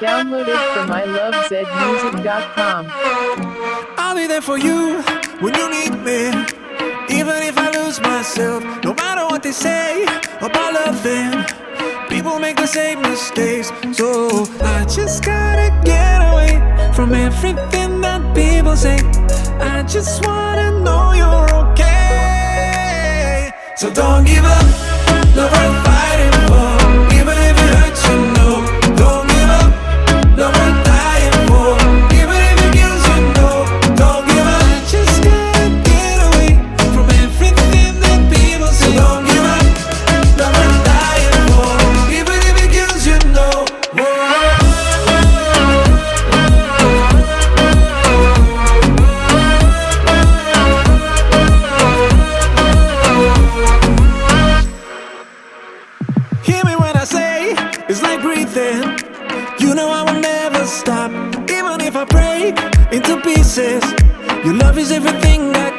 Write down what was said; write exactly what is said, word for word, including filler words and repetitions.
Download it from I love zed music dot com. I'll be there for you when you need me, even if I lose myself. No matter what they say about loving, people make the same mistakes. So I just gotta get away from everything that people say. I just wanna know you're okay. So don't give up, no worth fighting for. Even if it hurts, you know. Don't give up, no worth dying for. Even if it kills, you know. Don't give up. I just gotta get away from everything that people say. So don't give up, no worth dying for. Even if it kills, you know. Hear me when I say it's like breathing. You know I will never stop, even if I break into pieces. Your love is everything I